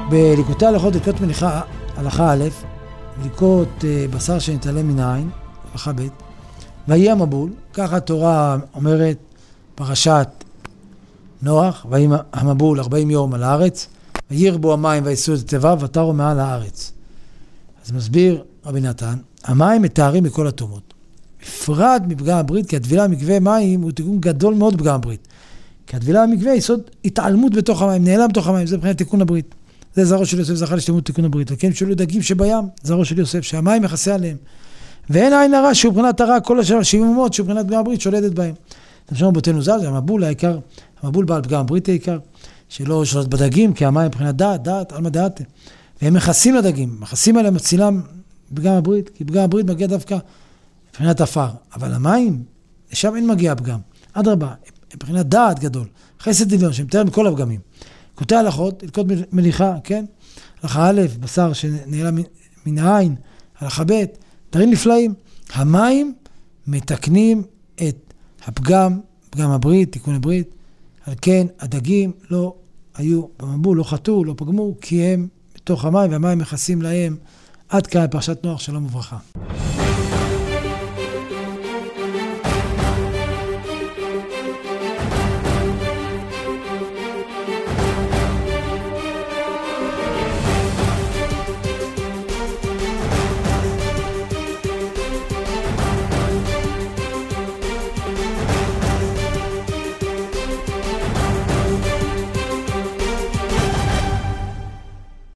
בליקוטי הלכות, ליקוט מניחה, הלכה א', ליקוט בשר שנתעלם מן העין, הלכה ב', ויהי המבול, ככה התורה אומרת, פרשת נוח, ויהי המבול 40 יום על הארץ, וירבו המים ויסעו את התיבה, ותרו מעל הארץ. אז מסביר רבי נתן, המים מתארים מכל הטומאות. בפרט מפגם הברית, כי הטבילה במקווה מים הוא תיקון גדול מאוד בפגם הברית. כי הטבילה במקווה היא יסוד התעלמות בתוך המים, נעלם בתוך המים, זה מבחינת תיקון הברית. זה זרעו של יוסף זכה לשלמות תיקון הברית. וכן שאלו דגים שבים, זרעו של יוסף, שהמים מכסה עליהם. ואין עין הרע שהוא מבחינת הרע, כל השאר 70 אומות שהוא מבחינת פגם הברית שולדת בהם. תמשום רבותינו ז"ל, זה המבול העיקר, המבול בעל פגם הברית העיקר, שלא שולט בדגים, כי המים מבחינת דעת, עלמא דעתה. והם מכסים לדגים, מכסים עליהם מצילם פגם הברית, כי פגם הברית מגיע דווקא מבחינת עפר. אבל המים, לשם אין מגיע הפגם. אדרבה, מבחינת דעת גדול, חסד עליון, שמתאר מכל הפגמים. ליקוטי הלכות, ליקוט מליחה, כן? הלכה א', בשר שנעלם מן העין, הלכה ב', דברים נפלאים. המים מתקנים את הפגם, פגם הברית, תיקון הברית. על כן, הדגים לא היו במבול, לא חטאו, לא פגמו, כי הם בתוך המים, והמים מכסים להם עד כאן פרשת נוח, שלום וברכה.